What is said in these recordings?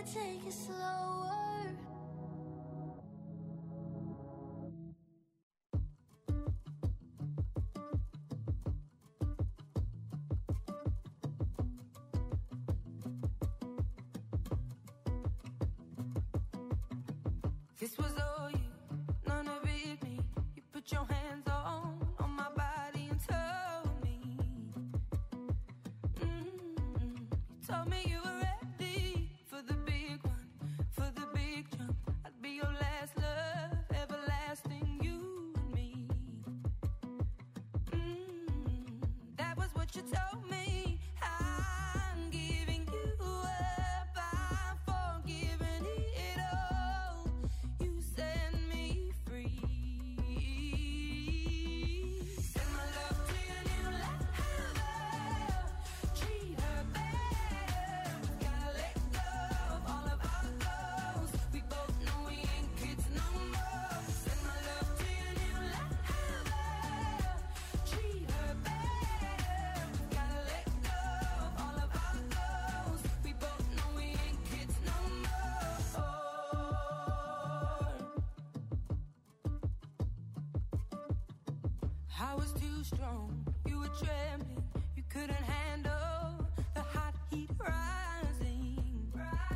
take it slower. This was all you, none of it me. You put your hands on my body and told me. You told me you were ready for the big one, for the big jump. I'd be your last love, everlasting, you and me. That was what you told me. I'm giving you up, I'm forgiving it all. You set me free. Send my love to your new lover. Treat her better. Gotta let go of all of our goals. We both know we ain't kids no more. Send my love to your new lover. Treat her better. Gotta let go of all of our goals. We both know we ain't kids no more. I was too strong, you were trembling, you couldn't handle the hot heat rising.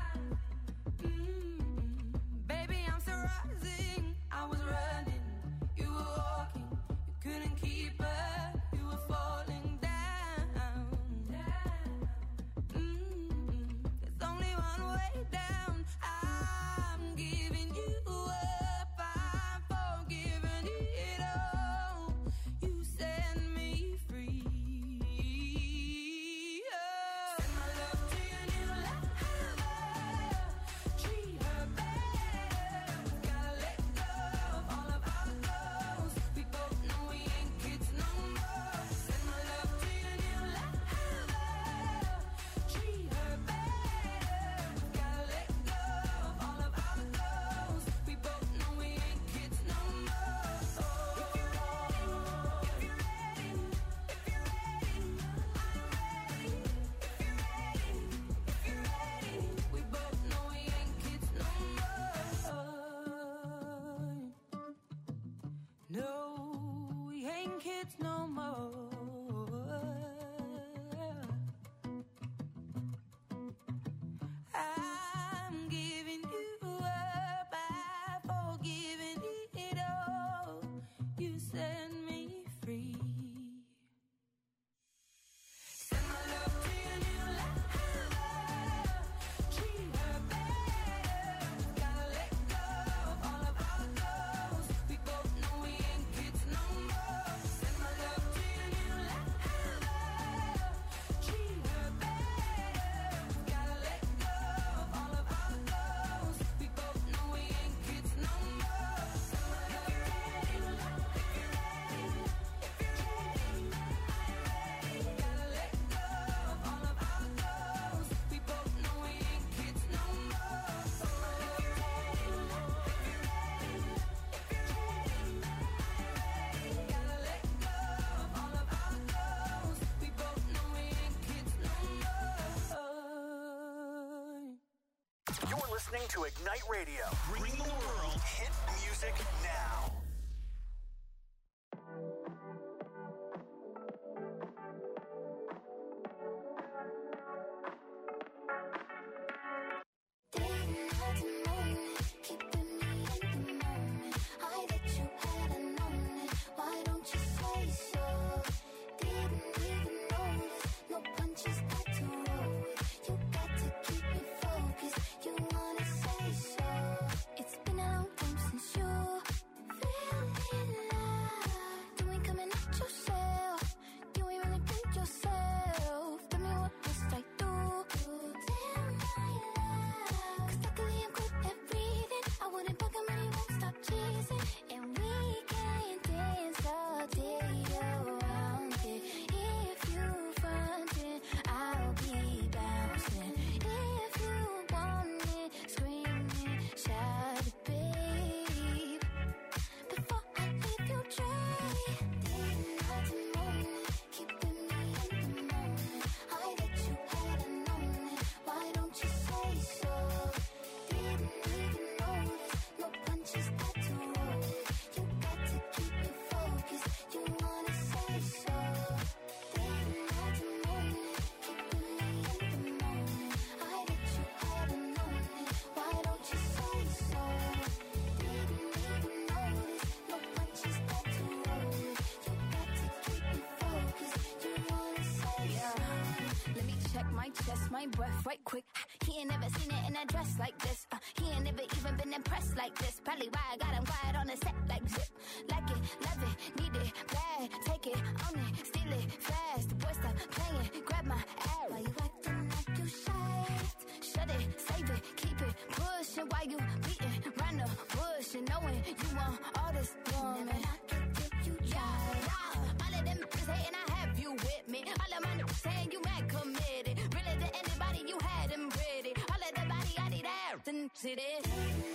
Baby, I'm still rising. I was running, you were walking, you couldn't keep up, you were falling down. There's only one way down. I'm giving you up, I'm forgiving it all. You set me free. Send my love to your new lover. Treat her better. Gotta let go of all of our goals. We both know we ain't kids no more. Send my love to your new lover. Treat her better. Gotta let go of all of our goals. We both know we ain't kids no more. If you're ready, we both know we ain't kids no more. No, we ain't kids no more. I'm giving you up, I'm forgiving it all. You set me free. Send my love to your new lover. Treat her better. Gotta let go of all of our goals. We both know we ain't kids no more. Send my love to your new lover. Treat her better. Gotta let go of all of our goals. We both know we ain't kids no more. Send my love. If you're ready, gotta let go of all of our goals. We both know we ain't kids no more. If you're ready, gotta let go of all of our goals. We both know we ain't kids no more. You're listening to Ignite Radio, bringing the world hit music now. Didn't have to moan it, keeping me in the moment. I bet you hadn't known it. Why don't you say so? Didn't even notice, no punches got to roll with. You got to keep me focused. You wanna say so? It's been a long time since you my chest, my breath right quick. He ain't never seen it in a dress like this. He ain't never even been impressed like this. Probably why I got him quiet on the set like zip. Like it, love it, need it, bad. Take it, own it, steal it, fast. The boy stop playing, grab my ass. Why you acting like you shy? Shut it, save it, keep it pushing. Why you beating round the bush and knowing you want all this woman? Never knock it till you try. All of them niggas hating, I have you with me. All of my niggas saying you mad committed. Really to anybody you had them ready. All of the body I need out and see this.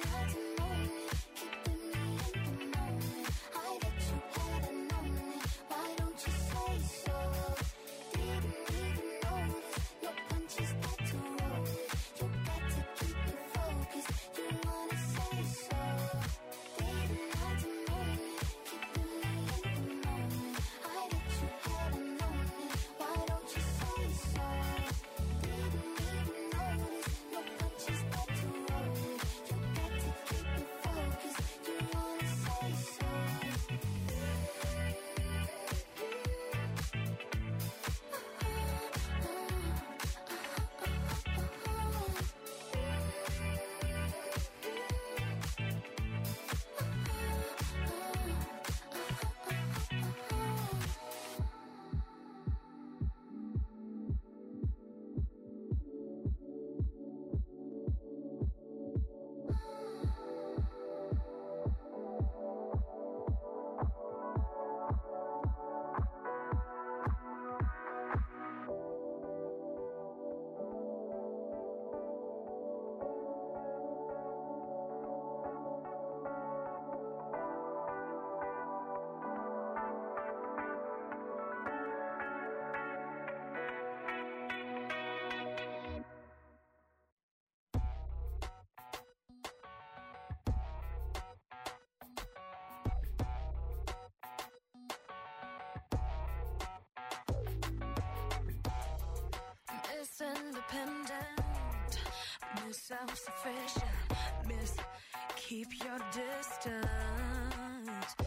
Miss Independent, Miss Self-Sufficient, Miss Keep Your Distance,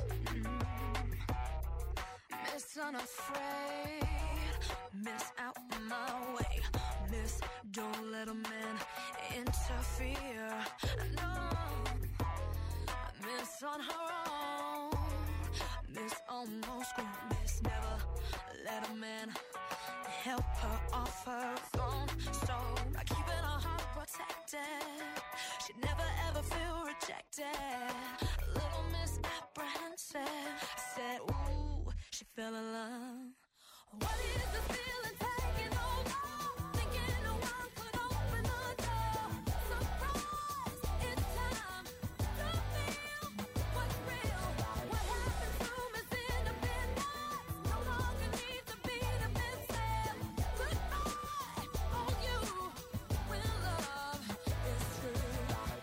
Miss Unafraid, Miss Out My Way, Miss Don't Let a Man Interfere, no, Miss On Her Own, Miss Almost Grown, Miss Never Let a Man help her off her throne. So by keeping her heart protected, she'd never ever feel rejected. Little Miss Apprehensive said, ooh, she fell in love. What is the feeling taking over? Thinking no one could open the door. Surprise, it's time to feel what's real. What happened to Miss Independence? No longer needs to be the missing. Goodbye, oh you, when love is true.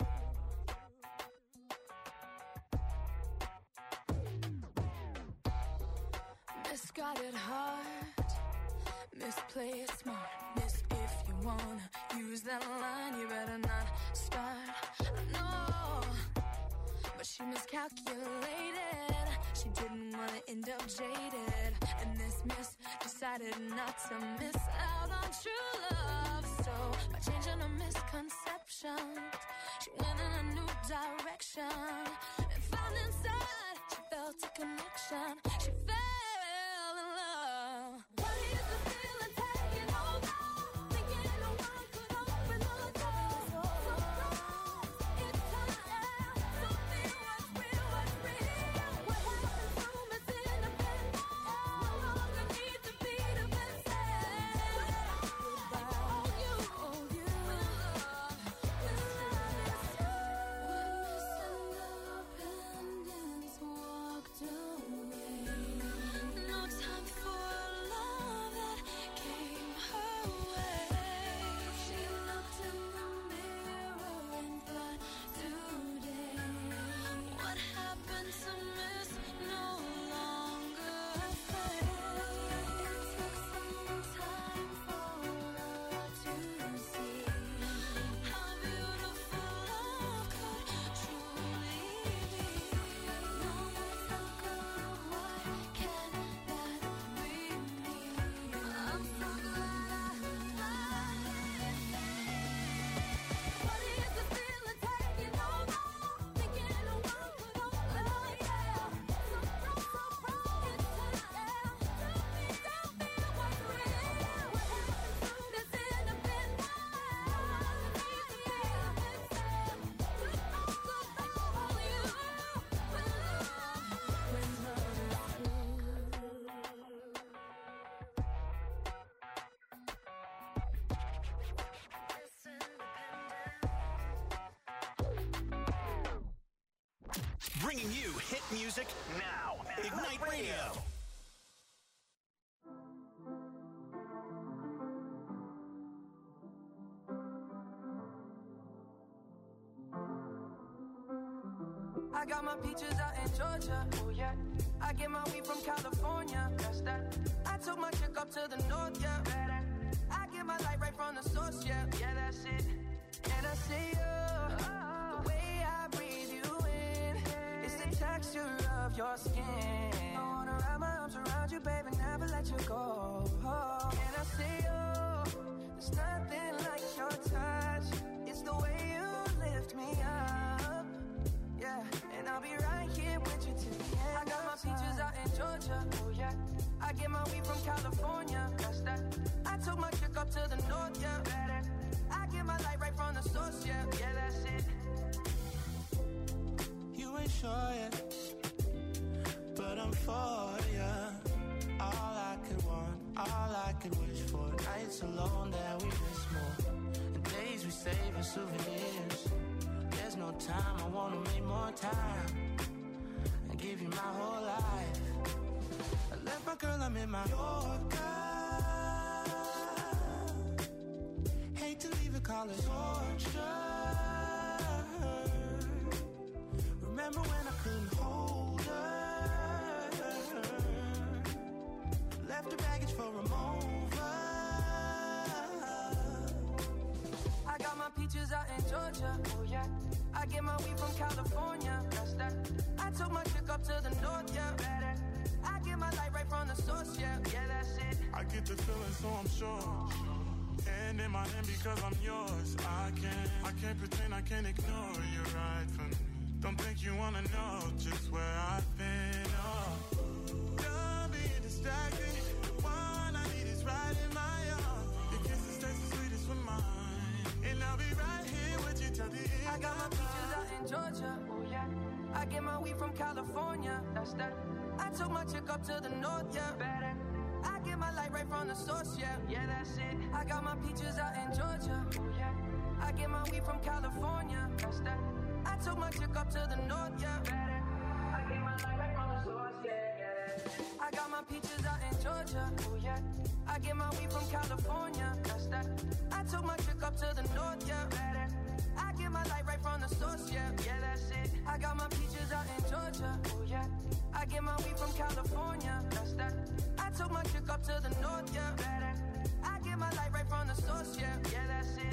Misguided heart, misplay it smart. Miss, if you wanna use that line, you better not start. No, but she miscalculated. She didn't wanna end up jaded, and this miss decided not to miss out on true love. So by changing her misconceptions, she went in a new direction and found inside she felt a connection. She fell in love. What is the feeling taking over? Thinking no one could open the door. Surprise, it's time to feel what's real, what's real. What happened to Miss Independent? No longer need to be the missing. Goodbye, oh you, when love is Miss Independence walked away. bringing you hit music now. Ignite Radio. I got my peaches out in Georgia, oh yeah. I get my weed from California, that's that. I took my chick up to the north, yeah. I get my light right from the source, yeah. Yeah, that's it. And I see you, the way I breathe you in, it's the texture of your skin. I wanna wrap my arms around you, baby, never let you go. And I see you, there's nothing like your touch. It's the way you lift me up. Yeah, and I'll be right here with you till the end. I got my peaches out in Georgia, oh yeah. I get my weed from California, that's that. I took my chick up to the north, yeah. I get my light right from the source, yeah. Yeah, that's it. You ain't sure yet, but I'm for ya. All I could want, all I could wish for. Nights alone that we miss more, and days we save as souvenirs. There's no time, I wanna make more time and give you my whole life. I left my girl, I'm in my Yorker. Hate to leave it, call it torture. Remember when I couldn't hold her? Left her baggage for a mover. I got my peaches out in Georgia, oh yeah. I get my weed from California, that's that. I took my chick up to the north, yeah. I get my light right from the source, yeah. Yeah, that's it. I get the feeling, so I'm sure. Hand in my hand because I'm yours. I can't pretend, I can't ignore you right from me. Don't think you wanna know just where I've been. Oh, don't be distracted. The one I need is right in my arms. Your kisses taste the sweetest with mine, and I'll be right here with you till the end. I got my peaches out in Georgia, oh yeah. I get my weed from California, that's that. I took my chick up to the north, yeah. I get my light right from the source, yeah. Yeah, that's it. I got my peaches out in Georgia, oh yeah. I get my weed from California, that's that. I took my chick up to the north, yeah. I get my light right from the source, yeah. I got my peaches out in Georgia, oh yeah. I get my weed from California, that's that. I took my chick up to the north, yeah. I get my light right from the source, yeah. Yeah, that's it. I got my peaches out in Georgia, oh yeah. I get my weed from California, that's that. I took my chick up to the north, yeah. I get my light right from the source, yeah. Yeah, that's it.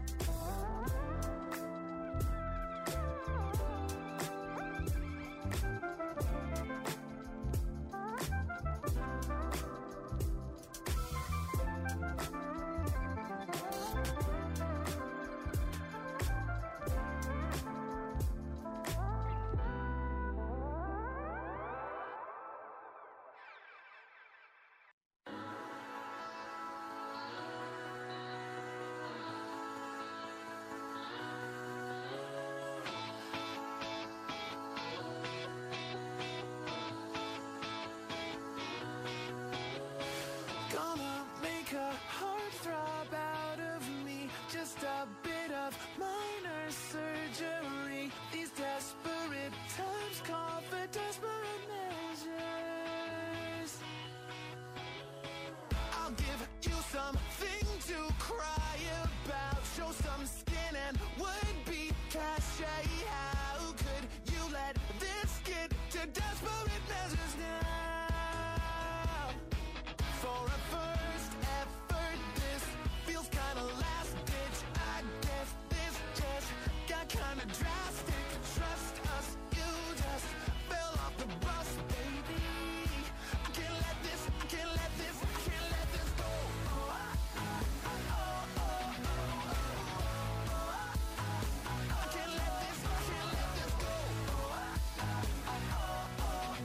Gonna make a heart throb out of me. Just a bit of minor surgery. These desperate times call for desperate measures. I'll give you something to cry about. Show some skin and would be cachet. How could you let this get to desperate measures now? For a first effort, this feels kinda last ditch. I guess this just got kinda drastic. Trust us, you just fell off the bus, baby. I can't let this go. I can't let this go.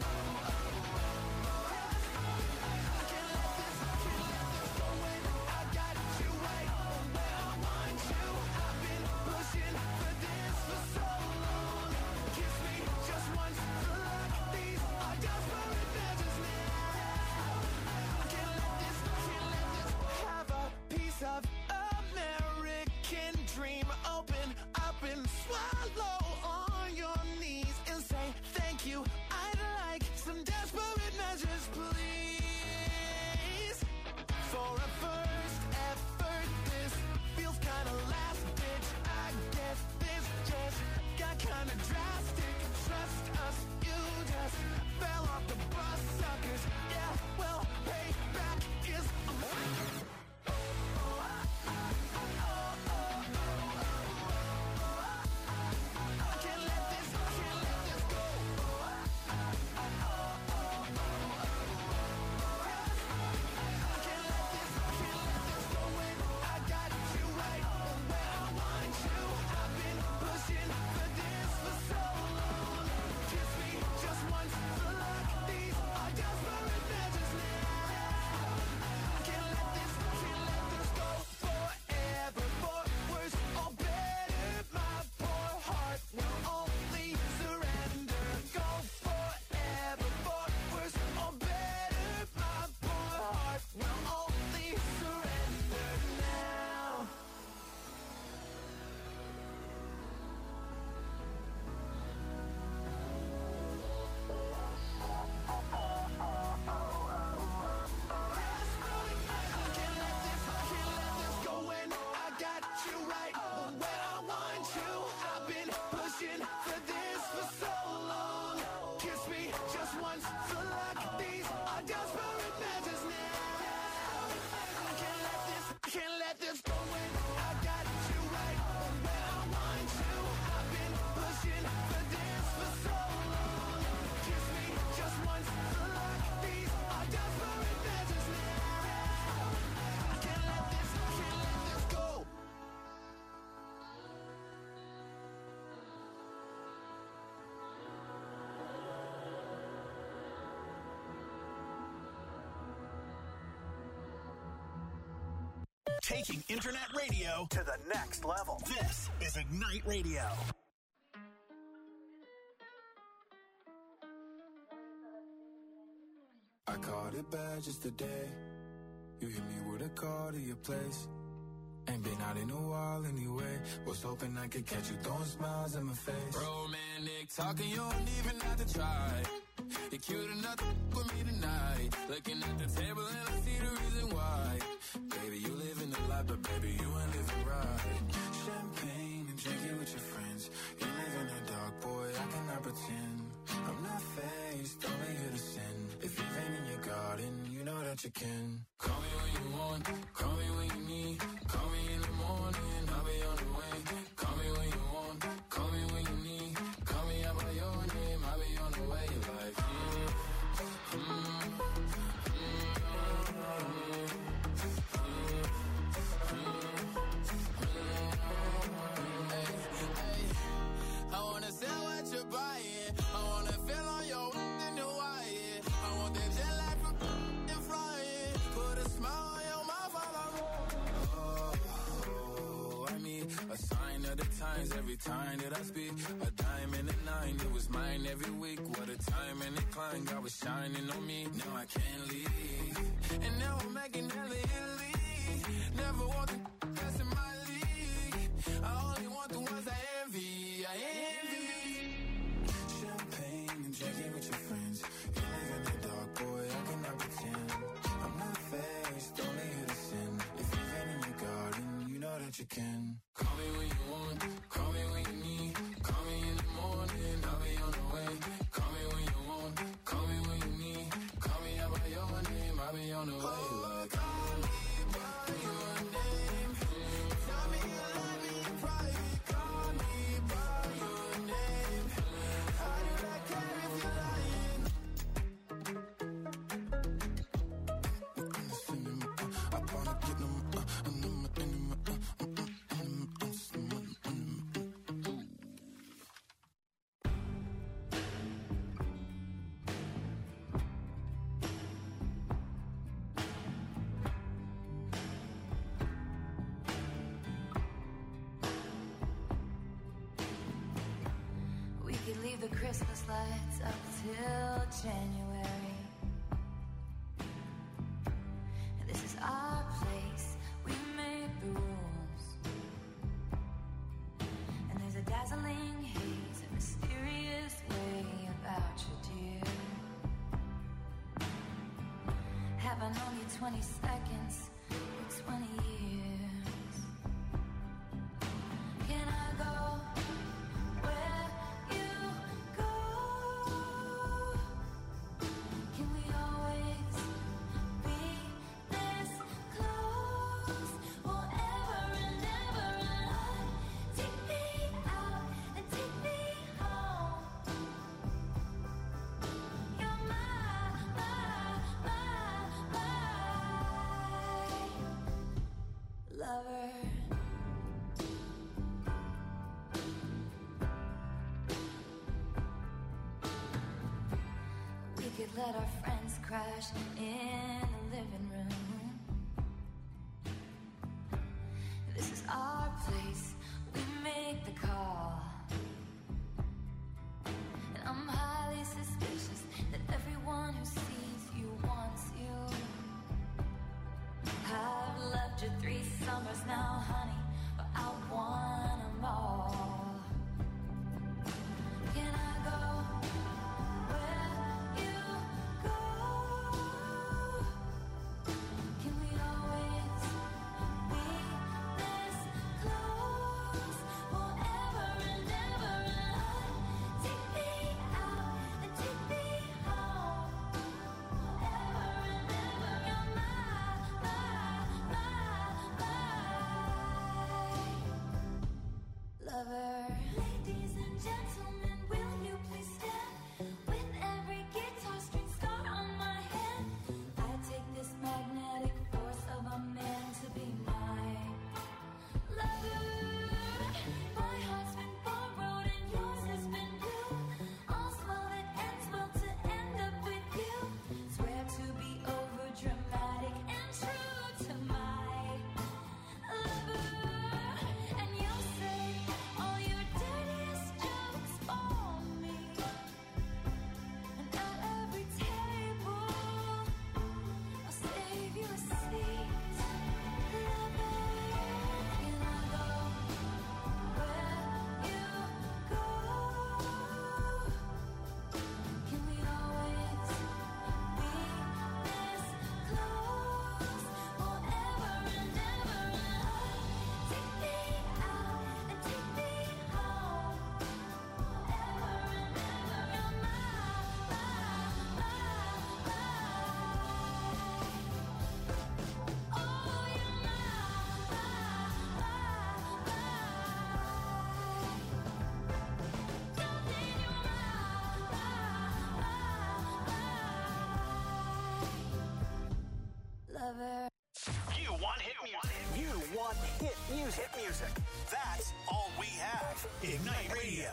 Taking internet radio to the next level. This is Ignite Radio. I caught it bad just today. You hit me with a call to your place. Ain't been out in a while anyway. Was hoping I could catch you throwing smiles in my face. Romantic talking, you don't even have to try. You're cute enough to with me tonight. Looking at the table and I see the reason why. Baby, you living the life, but baby, you ain't living right. Champagne and drinking with your friends. You live in the dark, boy, I cannot pretend. I'm not faced, only here to sin. If you've been in your garden, you know that you can. Call me when you want, call me when you need. Call me in the morning, I'll be on the way. Call me when you want, call me when you need. Call me out by your name, I'll be on the way. Like, I wanna sell what you're buying. I wanna feel on your in Hawaii. I want that jet lag from and flying. Put a smile on your mouth while I'm I mean, a sign of the times every time that I speak. A dime and a nine, it was mine every week. What a time and a climb, God was shining on me. Now I can't leave. And now I'm making hella Italy. Never want the best in my league. I only want the ones I envy. I envy. Champagne and drinking with your friends. You live in the dark, boy, I cannot pretend. I'm not faced, only here to sin. If you've been in your garden, you know that you can. Call me when you want, call me when you need. Call me in the morning, I'll be on the way. Call me when you want, call me when you need. Call me out by your name, I'll be on the way. Like, call me by your name. Tell me you love me in private. Call me by your name. How do I care if you're lying? I wanna get them, We could leave the Christmas lights up till January. This is our place, we make the rules. And there's a dazzling haze, a mysterious way about you, dear. Have I known you 20 seconds or 20 years? Can I go where you go? Can we always be this close? Forever and ever and on. Take me out and take me home. You're my lover. We could let our friends crash in the living room. This is our place, we make the call. And I'm highly suspicious that everyone who sees you wants you. I've loved you 3 summers now, honey, but I want 'em all. Can I go where you go? Can we always be this close? Forever and ever and on. Take me out and take me home. Forever and ever, you're my other. You want hit music. You want hit music. Hit music. That's all we have. Ignite Radio.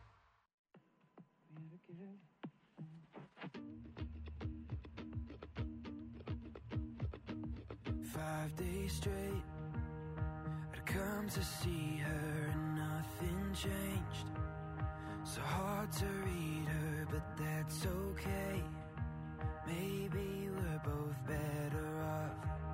5 days straight, I'd come to see her and nothing changed. So hard to read her, but that's okay. Maybe we're both better off.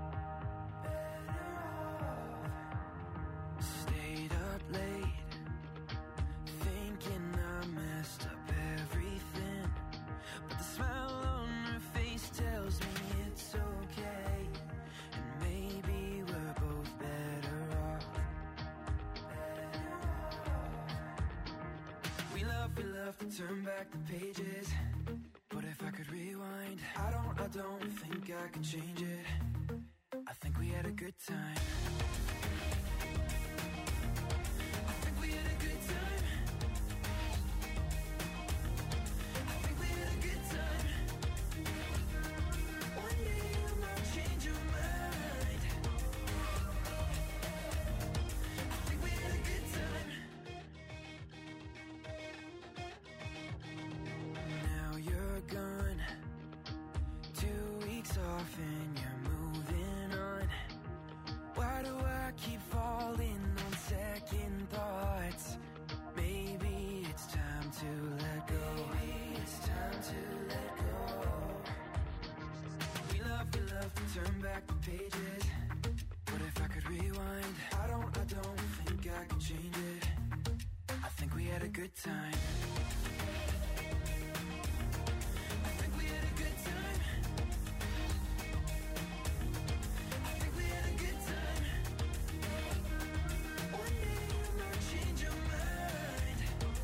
Stayed up late, thinking I messed up everything. But the smile on her face tells me it's okay. And maybe we're both better off. We love to turn back the pages. But if I could rewind, I don't think I could change it. I think we had a good time. I think we had a good time. I think we had a good time. One day you might change your mind. I think we had a good time. Now you're gone, 2 weeks off and you're moving on. Why do I keep falling on second thoughts? Maybe it's time to let go. Maybe it's time to let go. We love to turn back the pages. But if I could rewind, I don't think I could change it. I think we had a good time. I think we had a good time. I think we had a good time. One day you might change your mind.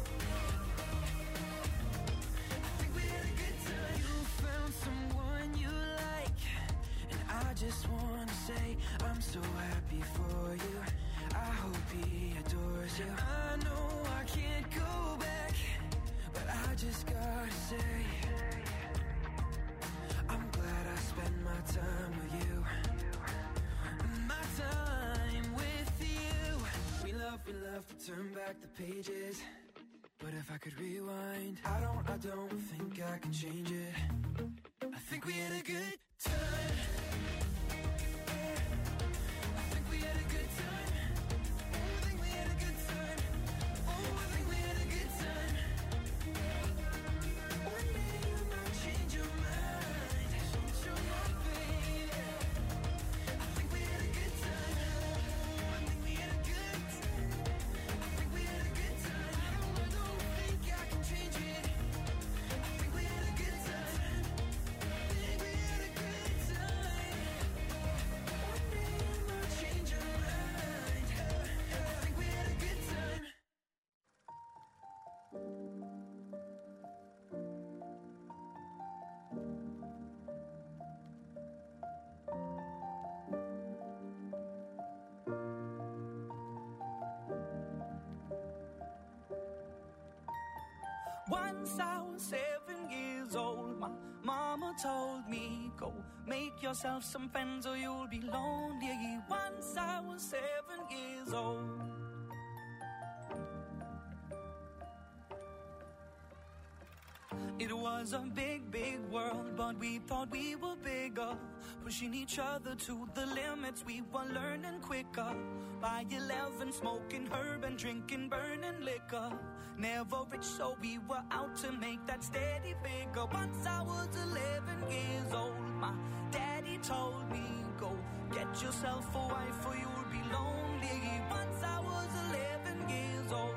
I think we had a good time. You found someone you like, and I just want to say I'm so happy for you. I hope he adores you. I know I can't go back, but I just gotta say I'm glad I spent my time with you. My time with you. We love to turn back the pages. But if I could rewind, I don't think I can change it. I think we had a good time. I think we had a good time. Oh, I think we had a good time. Oh, I think we had a good time. One day you might change your mind. Change your mind, baby. I think we had a good time. I think we had a good time. I think we had a good time. I don't think I can change it. I think we had a good time. I think we had a good time. One day you might change your mind. I think we had a good time. Once I was 7 years old, my mama told me, go make yourself some friends or you'll be lonely. Once I was 7 years old. It was a big, big world, but we thought we were bigger. Pushing each other to the limits, we were learning quicker. By 11, smoking herb and drinking burning liquor. Never rich, so we were out to make that steady figure. Once I was 11 years old, my daddy told me, go get yourself a wife or you'll be lonely. Once I was 11 years old.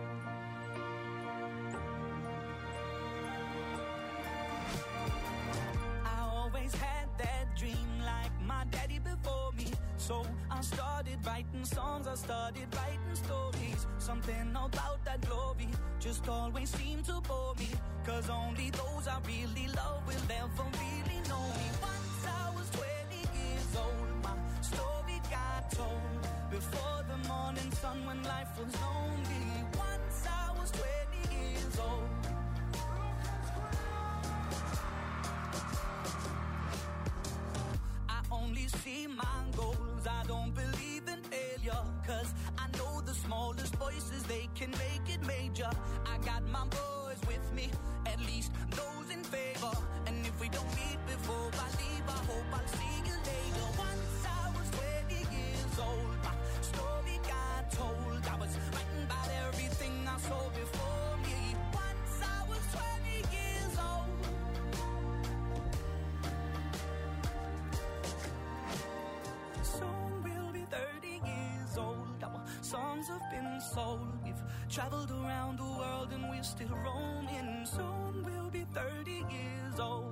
Had that dream like my daddy before me. So I started writing songs, I started writing stories. Something about that glory just always seemed to bore me. Cause only those I really love will ever really know me. Once I was 20 years old, my story got told. Before the morning sun when life was lonely. Once I was 20 years old. Only see my can make it major. I got my boys with me, at least those in favor. And if we don't meet before I leave, I hope I'll see you later. Once I was 20 years old, my story got told. I was writing about everything I saw before me. Once I was 20 years old. Soon we'll be 30 years old. Our songs have been sold. We've traveled around the world and we're still roaming. Soon we'll be 30 years old.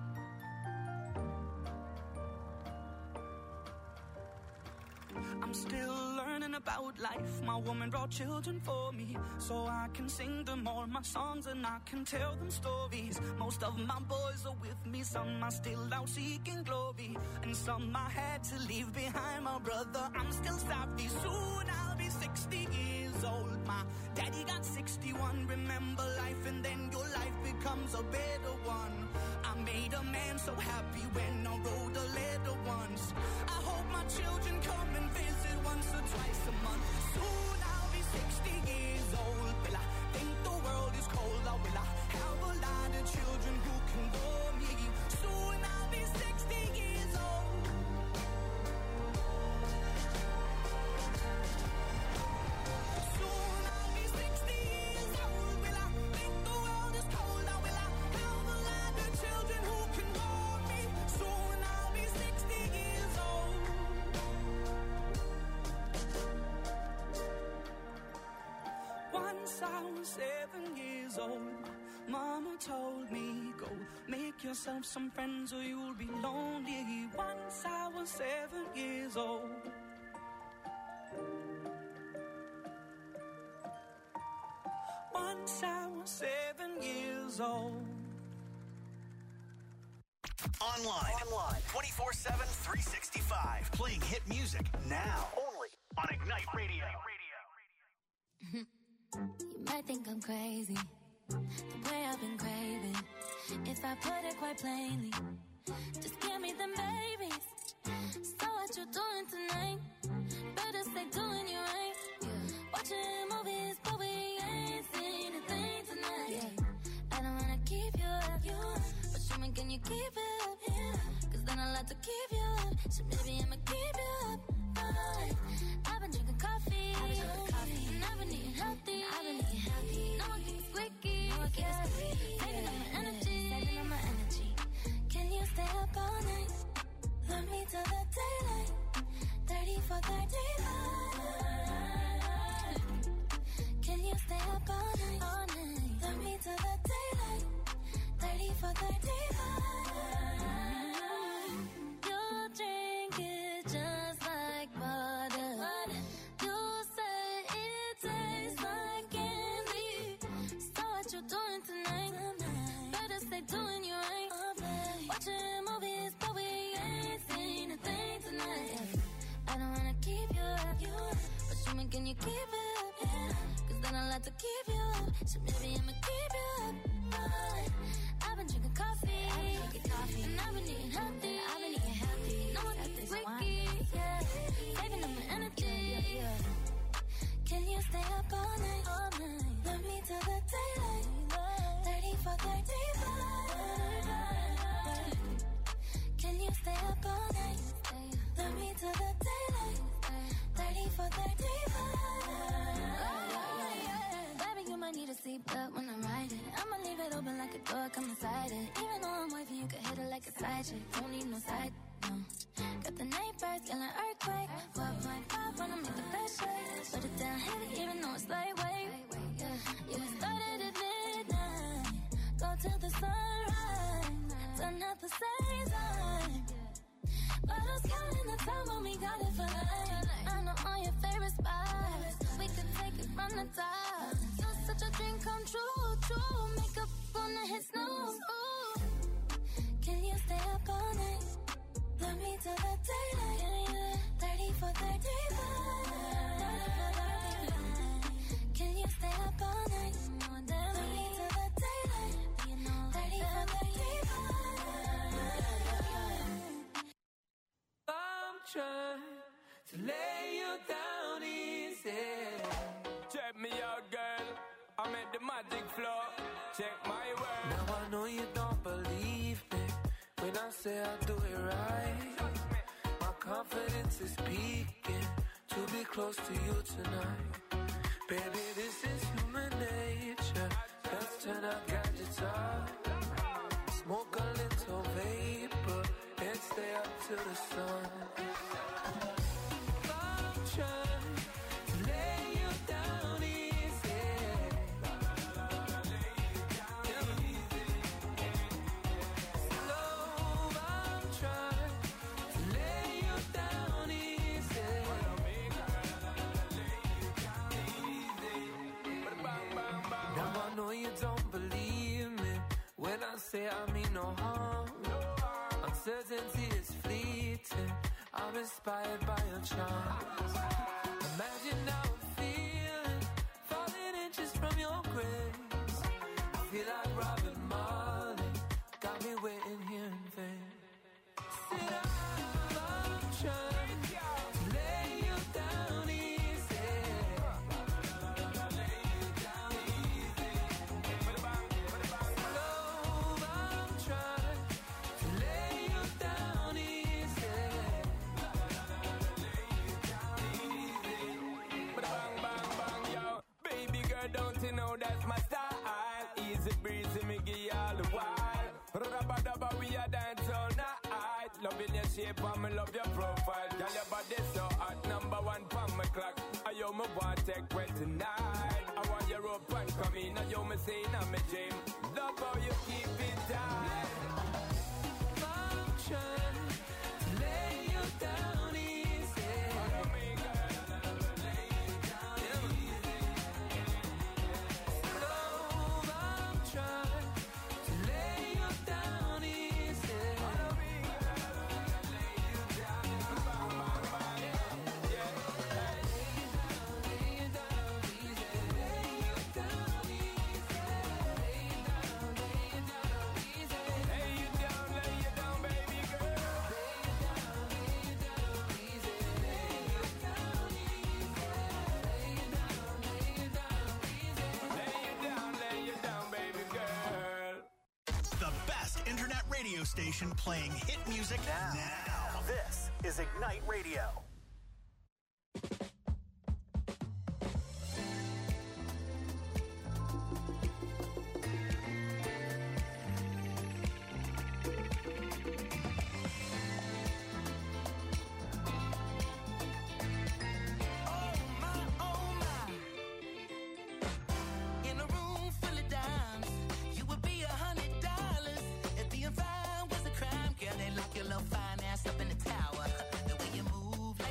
I'm still learning about life. My woman brought children for me, so I can sing them all my songs and I can tell them stories. Most of my boys are with me, some are still out seeking glory, and some I had to leave behind. My brother, I'm still sorry. Soon I'll be 60 years old. My daddy got 61. Remember life and then your life becomes a better one. I made a man so happy when I wrote a letter once. I hope my children come and visit once or twice a month. Soon I'll be 60 years old. Will I think the world is cold, or will I have a lot of children who can bore me? Soon I'll be 60 years old. Soon I'll be 60 years old. Will I think the world is cold, or will I have a lot of children who can bore me? Soon I'll be 60 years old. Once I was 7 years old, Mama told me, go make yourself some friends or you'll be lonely. Once I was 7 years old. Once I was 7 years old. Online. 24/7, 365. Playing hit music now. Only on Ignite Radio. You might think I'm crazy, the way I've been craving. If I put it quite plainly, just give me them babies. So what you doing tonight? Better stay doing you right. Watching movies, but we ain't seen a thing tonight. I don't wanna keep you up, but show me, can you keep it up? Cause then I'll have to keep you up. So maybe I'ma keep you up. I've been drinking coffee, and I've been eating healthy. No one keeps squeaky, saving up my energy. Can you stay up all night? Love me till the daylight. 30 for 35. Can you stay up all night? Love me till the daylight. 30 for 35. You drink it just like water. You say it tastes like candy. So what you doing tonight? Better stay doing you right. Watching movies, but we ain't seen a thing tonight. I don't wanna keep you up, but show me, can you keep it up? Cause then I'll have to keep you up. So maybe I'ma keep you up. I've been drinking coffee, and I've been eating healthy. No one keeps squeaky, saving up my energy. Can you stay up all night? Love me till the daylight. 30 for 35. Can you stay up all night? Love me till the daylight. 30 for 35. Baby, you might need a seatbelt when I ride it. I'ma leave it open like a door, come inside it. Even though I'm wifey, you can hit it like a side chick. Don't need no side, no. Got the night birds, yelling earthquake. 12.5 when I make the best shake. Put it down heavy, even though it's lightweight. Yeah, we started at midnight. Go till the sunrise. Done at the same time. Bottles counting the time when we got it for life. I know all your favorite spots. We could take it from the top. You're such a dream come true. Makeup on the hit snooze. Ooh. Can you stay up all night? Love me till the daylight. 30 for 35. Can you stay up all night? Love me till the daylight. 30 for 35. I'm trying to lay you down easy. Check me out, girl. I'm at the magic floor. Check my word. Now I know you don't believe me when I say I do it right. My confidence is peaking to be close to you tonight. Baby, this is human nature. Let's turn our gadgets off. Smoke a little vapor and stay up till the sun. I'm trying to lay you down easy. Slow, I'm trying to lay you down easy. Now I know you don't believe me when I say I mean no harm. Uncertainty is fleeting. I'm inspired by your charms. Imagine how I'm feeling, falling inches from your grace. I feel like Robin Marley, got me waiting here in vain. Sit up, I'm trying to lay you down easy. Slow, I'm trying to lay you down easy. Bang, bang, bang, yo. Baby girl, don't you know that's my style? Easy breezy, me give you all the while. Rabba-dabba, we a dance all night. Loving your shape and me love your profile. Girl, your body so hot, number one pon my clock. I yo me want take wet tonight. I want your rope and come in. I yo me say I'm a dream. Love how you keep it tight. I'm trying to lay you down easy. Follow me, girl. Slow, I'm trying to lay you down easy. Lay you down, baby girl. Lay you down, baby girl. The best internet radio station playing hit music now. This is Ignite Radio. In a room full of dimes, you would be $100 if being fine was a crime. Girl, they lock your little fine ass up in the tower. The way you move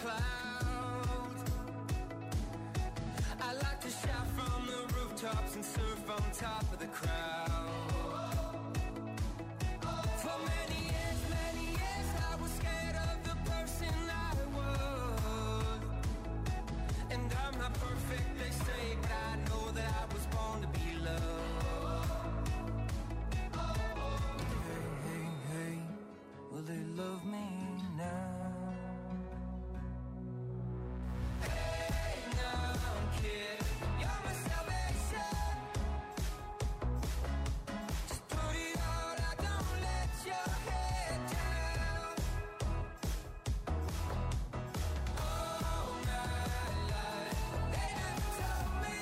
clouds. I like to shout from the rooftops and surf on top of the crowd. For many years I was scared of the person I was. And I'm not perfect, they say, but I know that I was born to be loved. Hey, hey, hey, will they love me now? Hey, now, kid, you're my salvation. Just put it all out, don't let your head down. All my life, they never told me.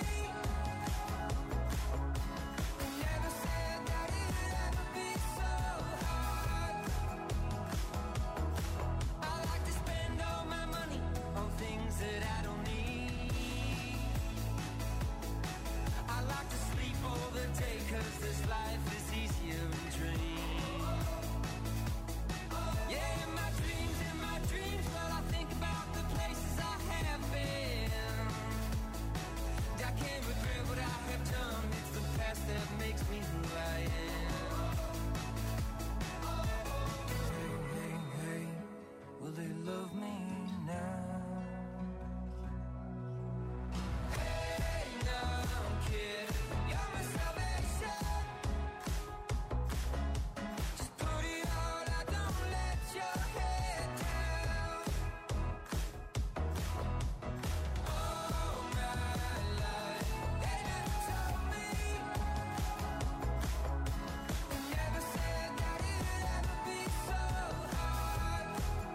They never said that it'd ever be so hard. I like to spend all my money on things that I don't need. I like to sleep all the day, 'cause this life is easier in dreams. Yeah, in my dreams, well, I think about the places I have been. I can't regret what I have done. It's the past that makes me who I am. Hey, hey, hey, will they love me now? Hey, now, kid, you're my salvation. Just put it all out, don't let your head down. All my life, they never told me. They never said that it'd ever be so hard.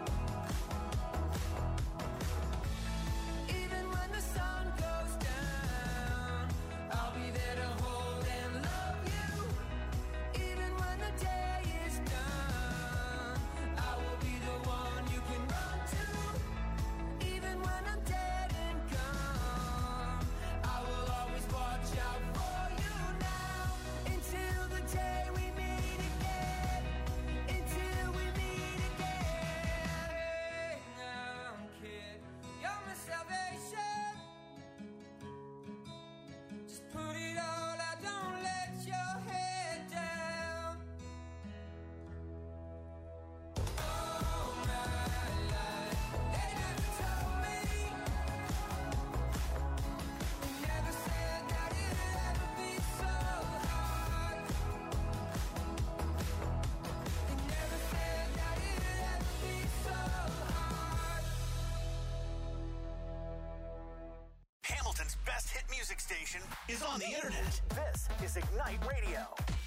Even when the sun goes down, I'll be there to hold and love you. Even when the day is done, I will be the one you can run to. Even when I'm dead and gone, I will always watch out for you now. Until the day we meet again. Until we meet again. Hey, now, kid, you're my salvation. Just put it all out, don't let your head down. All my life, they never told me. They never said that it'd ever be so hard. They never said that it'd ever be so hard. Hamilton's best hit music station is on the internet. This is Ignite Radio.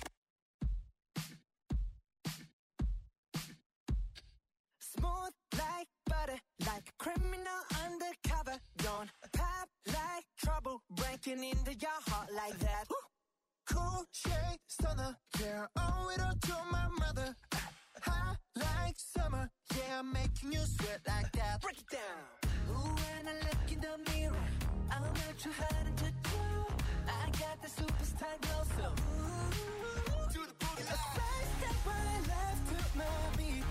Smooth like butter, like a criminal undercover. Don't pop like trouble, breaking into your heart like that. Cool shade stunner, yeah, owe it all to my mother. Hot like summer, yeah, I'm making you sweat like that. Break it down. Ooh, when I look in the mirror, I'm not too hard to do. I got the superstar glow, so ooh, to the boogie line. A side step right left to my beat.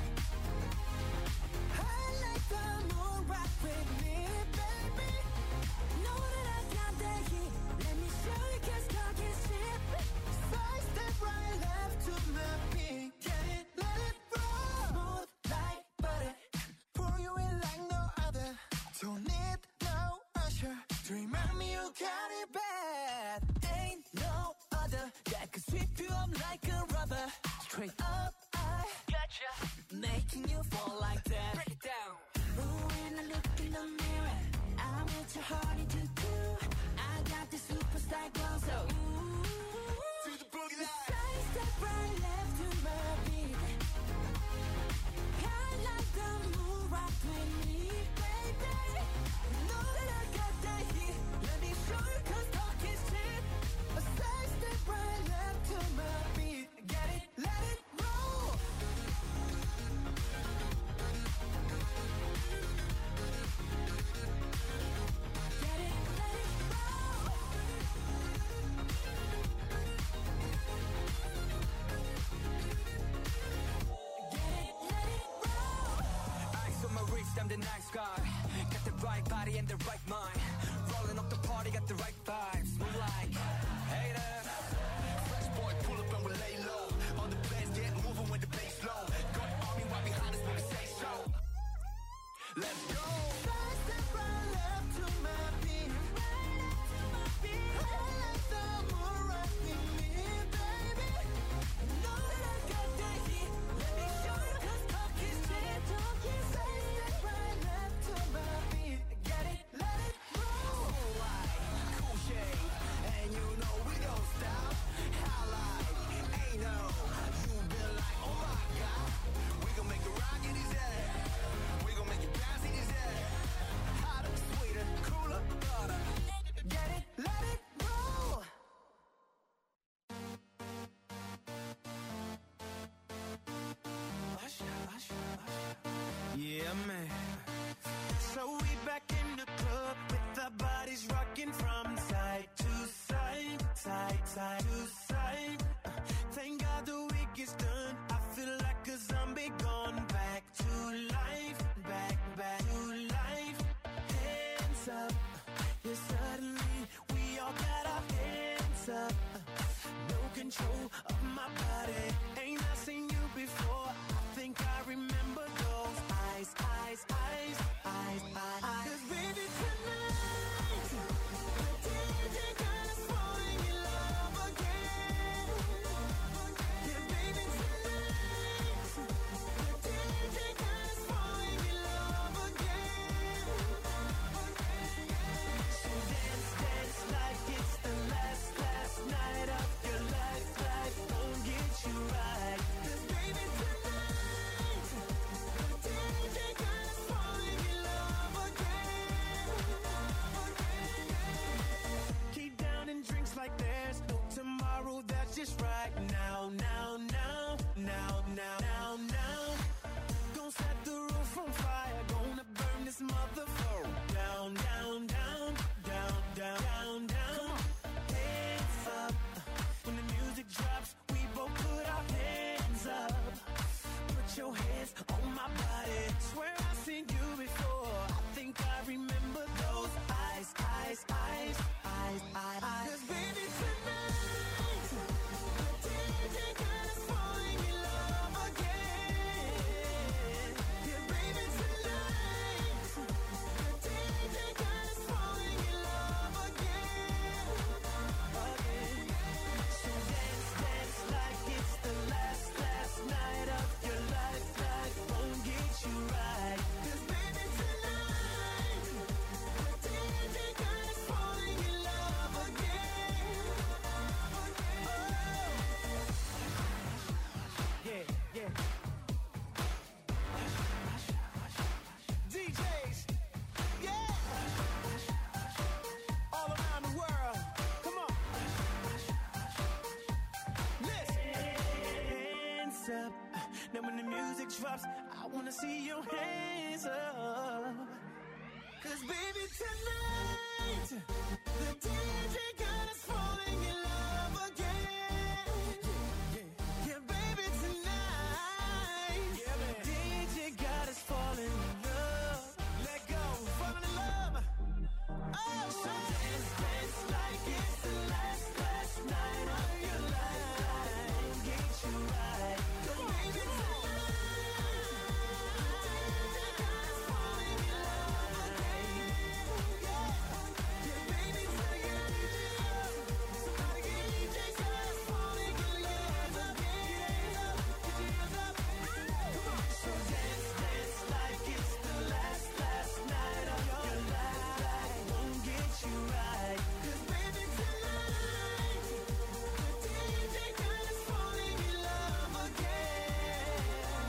I like the moon rock with me, baby. Know that I got that heat. Let me show you, 'cause talk is cheap. Side step right left to my beat. Get it, let it roll. Smooth like butter, pour you in like no other. Don't need no usher to remind me you got it bad. Ain't no other that could sweep you up like a rubber. Straight up, I gotcha, making you fall like that. Break it down. Ooh, when I look in the mirror, I'm what your heart into do. I got the superstar glow, so ooh, to the boogie line. Side step right left to my beat. I like the moon rock with me, baby. Know that I got that heat. Let me show you, 'cause talk is cheap. A side step right left to my beat. Get it, let it roll. Get it, let it roll. Get it, let it roll. Ice on my wrist, I'm the nice guy. right body and the right mind. Rolling up the party, got the right vibes. Move like haters. Fresh boy, pull up and we lay low. All the bands get moving when the bass low. Got army right behind us when we say so. Let's go. Side step right left to my beat. I like the more rock with me, baby. Know that I got that heat. Let me show you 'cause talk is cheap. Side step right left to my beat. Get it, let it roll. Cool shade, and you know we don't stop. Highlight, ain't no. You been like, oh my God. We gon' make it rock in his head. We gon' make it bounce in his head. Hotter, sweeter, cooler, butter. Get it, let it roll. Yeah, man. So we back in the club with our bodies rocking from side to side, side to side. Thank God the week is done. I feel like a zombie gone back to life, back to life. Hands up, yeah, suddenly we all got our hands up. No control of my body. Ain't I seen you before? I think I remember those eyes. 'Cause baby tonight, the DJ got us falling in love again. Yeah, baby tonight, the DJ got us falling in love again. So dance like it's the last night of your life. Life won't get you right. 'Cause baby tonight, the DJ got us falling in love again. Keep downing drinks like there's no tomorrow. That's just right now. Gonna set the roof on fire. Gonna burn this motherfucker down. Hands up. When the music drops, we both put our hands up. Put your hands on my body. Swear I've seen you before. I think I remember those eyes. 'Cause baby tonight, the DJ got us falling in love again. Yeah, baby tonight, the DJ got us falling in love again. So dance like it's the last night of your life. Life won't get you right. 'Cause baby tonight, the DJ got us falling in love again. Yeah. DJs, yeah. All around the world, come on. Listen. Hands up. Now when the music drops, I wanna see your hands up. 'Cause baby tonight, the DJ got us falling in love again. Yeah, baby tonight, DJ got us falling in love. Let go, falling in love. Oh, so dance like it's the last night of your life. Get you right. 'Cause baby tonight, DJ got us falling in love again. Yeah, baby tonight, somebody get DJ got us falling in love again. Get your hands up. Come on. So dance like it's the last night of your life. Won't get you right. 'Cause baby tonight, the DJ got us falling in love again.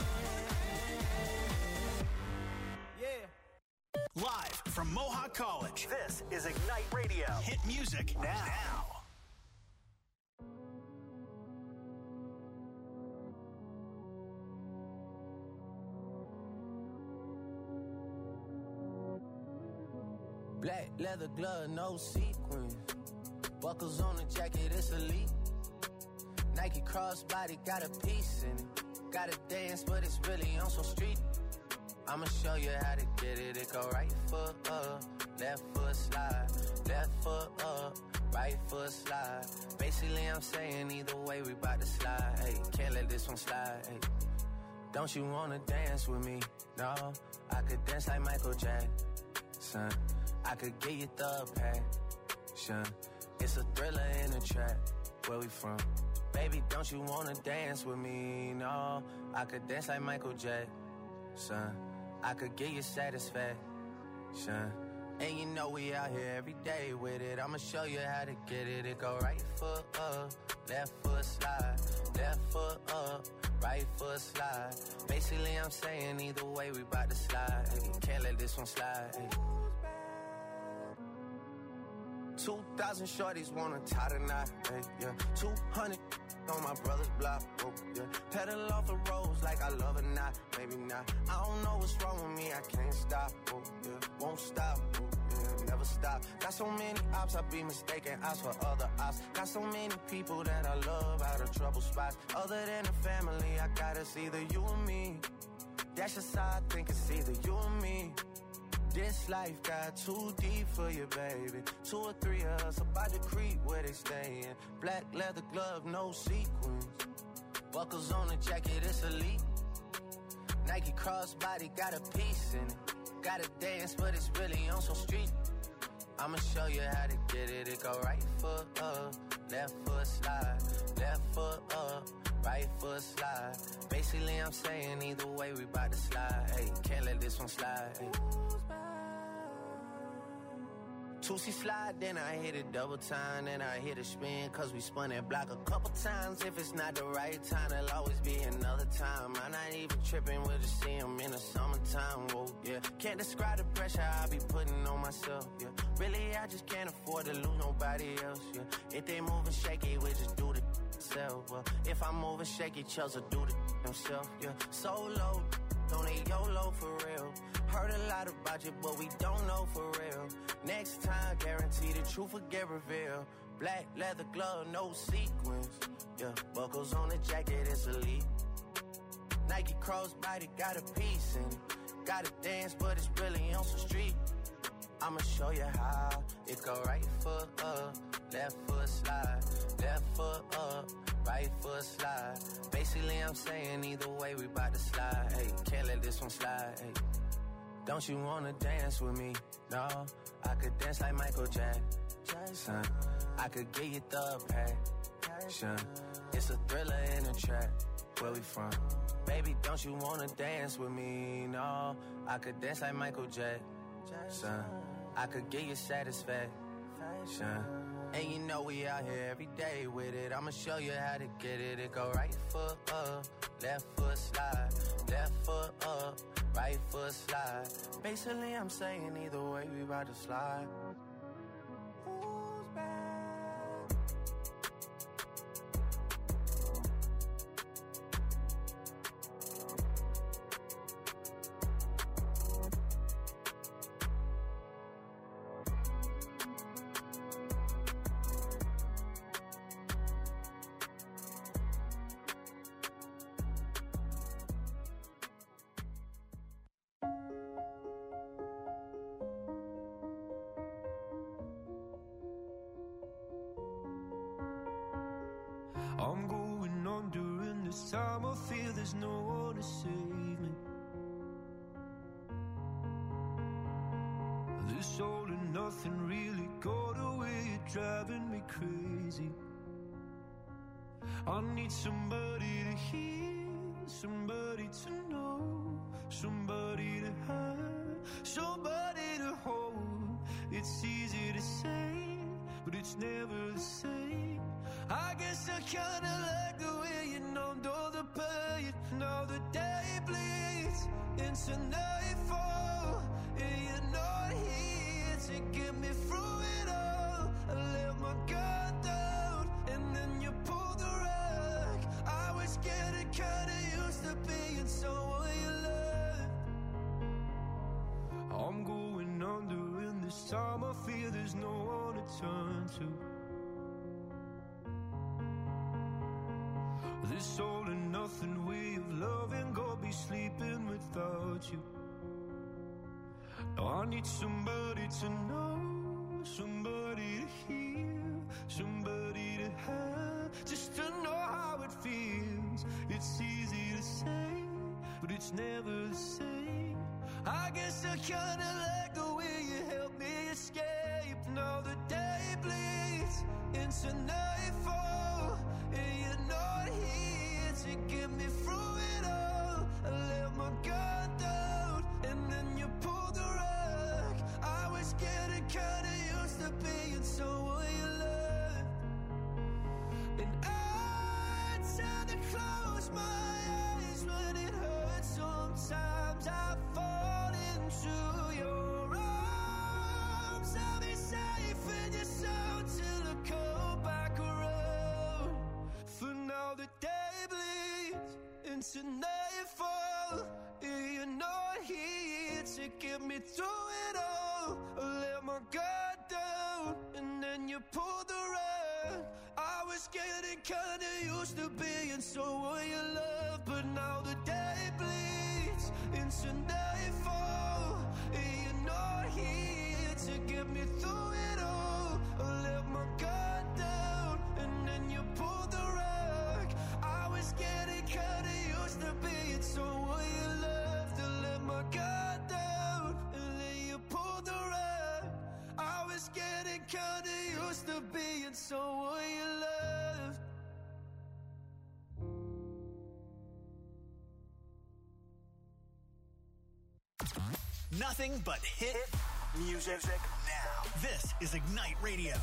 Yeah. Live from Mohawk College, this is Ignite Radio. Hit music now. Black leather glove, no sequins. Buckles on the jacket, it's elite. Nike crossbody got a piece in it. Gotta dance, but it's really on some street. I'ma show you how to get it. It go right foot up, left foot slide, left foot up, right foot slide. Basically, I'm saying either way, we bout to slide. Hey, can't let this one slide. Hey. Don't you wanna dance with me? No, I could dance like Michael Jackson. I could get you the passion. It's a thriller in a trap. Where we from? Baby, don't you wanna dance with me? No, I could dance like Michael Jackson. I could get you satisfaction. And you know we out here every day with it. I'ma show you how to get it. It go right foot up, left foot slide, left foot up, right foot slide. Basically, I'm saying either way, we bout to slide. Hey, can't let this one slide. Hey. 2,000 shorties wanna tie the knot. Hey, yeah. 200 on my brother's block. Oh, yeah. Pedal off the roads like I love it, not, maybe not. I don't know what's wrong with me, I can't stop. Oh, yeah. Won't stop. Oh, yeah. Never stop. Got so many ops, I be mistaken ops for other ops. Got so many people that I love out of trouble spots. Other than the family, I got it's either you or me. That's just how I think it's either you or me. This life got too deep for you, baby. 2 or 3 of us about to creep where they stayin'. Black leather glove, no sequins. Buckles on the jacket, it's elite. Nike crossbody got a piece in it. Gotta dance, but it's really on some street. I'ma show you how to get it. It go right foot up, left foot slide, left foot up, right foot slide. Basically, I'm saying either way, we bout to slide. Hey, can't let this one slide. Hey. 2C slide, then I hit it double time, then I hit a spin, cause we spun that block a couple times. If it's not the right time, there'll always be another time. I'm not even tripping, we'll just see them in the summertime, whoa, yeah. Can't describe the pressure I be putting on myself, yeah. Really, I just can't afford to lose nobody else, yeah. If they moving shaky, we just do the self, well. If I'm moving shaky, Chelsea do the himself, yeah. Solo, don't need YOLO for real. Heard a lot about you, but we don't know for real. Next time, guarantee the truth will get revealed. Black leather glove, no sequins. Yeah, buckles on the jacket, it's elite. Nike crossbody got a piece in it. Gotta dance, but it's really on some street. I'ma show you how. It go right foot up, left foot slide, left foot up, right foot slide. Basically, I'm saying either way, we bout to slide. Hey, can't let this one slide. Hey. Don't you wanna dance with me? No, I could dance like Michael Jackson. I could get you the passion. It's a thriller in a trap. Where we from? Baby, don't you wanna dance with me? No, I could dance like Michael Jackson. I could get you satisfaction. And you know we out here every day with it. I'ma show you how to get it. It go right foot up, left foot slide, left foot up, right foot slide. Basically, I'm saying either way, we about to slide. Who's back? I'm going on during this time. I feel there's no one to save me. This all and nothing really got away, you're driving me crazy. I need somebody to hear, somebody to know, somebody to have, somebody to hold. It's easy to say, but it's never the same. I guess I kinda like the way you numbed all the pain. Now the day bleeds into nightfall, and you're not here to get me through it all. I let my guard down, and then you pulled the rug. I was getting kinda used to being someone you loved. I'm going under, and this time I feel there's no one to turn to. This all and nothing way of loving, go be sleeping without you. I need somebody to know, somebody to hear, somebody to have, just to know how it feels. It's easy to say, but it's never the same. I guess I kinda like the way you help me escape. Now the day bleeds into nightfall, and you're not here to get me through it all. I let my guard down, and then you pulled the rug. I was getting kinda used to being someone you loved, and I tend to close my eyes when it hurts. Sometimes I fall into your arms. I'll be safe in your soul till I come back around. For now the day bleeds into nightfall, and you're not here to get me through it all. I let my guard down, and then you pulled the rug. I was getting kinda used to being someone you love, but now the day bleeds into nightfall, and you're not here to get me through it all. I let my guard down, and then you pulled the rug. I was getting kinda used to being someone you loved. I let my guard down, and then you pulled the rug. I was getting kinda used to being someone you loved. Nothing but hit music now. This is Ignite Radio.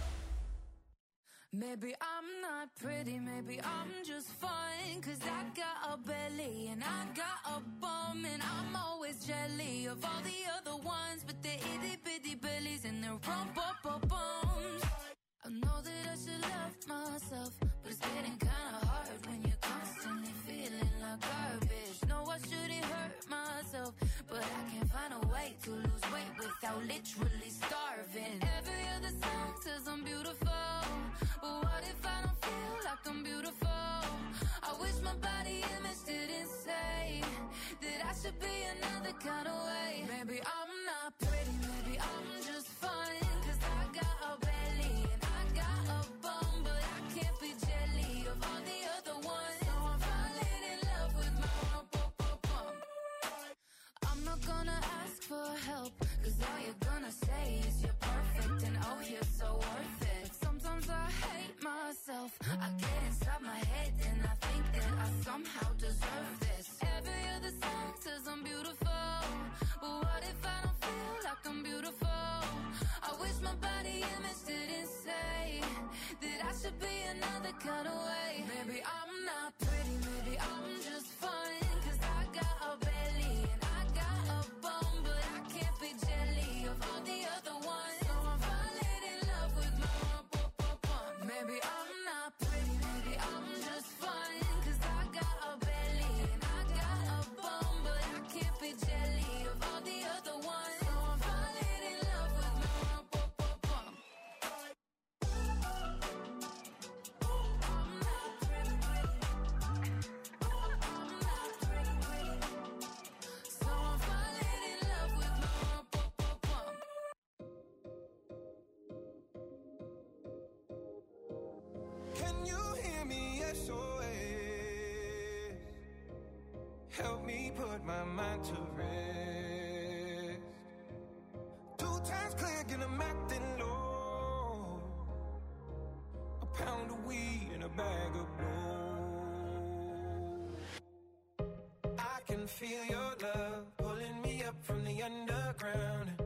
Maybe I'm not pretty, maybe I'm just fine, 'cause I got a belly and I got a bum, and I'm always jelly of all the other ones with their itty bitty bellies and their rump-bumps. I know that I should love myself, but it's getting kinda hard when you're constantly feeling like garbage. No, I shouldn't hurt myself, but I can't find a way to lose weight without literally starving. Every other song says I'm beautiful, but what if I don't feel like I'm beautiful? I wish my body image didn't say that I should be another kind of way. Maybe I'm not pretty, maybe I'm just fine, 'cause I got a belly and I got a bum, but I can't be jelly of all the other ones. So I'm falling in love with my rump-bump. I'm not gonna ask for help, 'cause all you're gonna say is you're perfect and oh, you're so worth it. Sometimes I hate myself, I get inside my head and I think that I somehow deserve this. Every other song says I'm beautiful, but what if I don't feel like I'm beautiful? I wish my body image didn't say that I should be another kind of way. Maybe I'm not pretty, maybe I'm just fine, 'cause I got a belly and I got a bum, but I can't be jelly of all the other ones. So I'm falling in love with my rump-bump. Maybe I'm not pretty, maybe I'm just fine, 'cause I got a belly and I got a bum, but I can't be jelly of all the other ones. So I'm falling in love with my rump-bump. So I'm falling in love with my rump-bump. Can you hear me? SOS. Help me put my mind to rest. 2 times click and I'm acting low. A pound of weed and a bag of blow. I can feel your love pulling me up from the underground.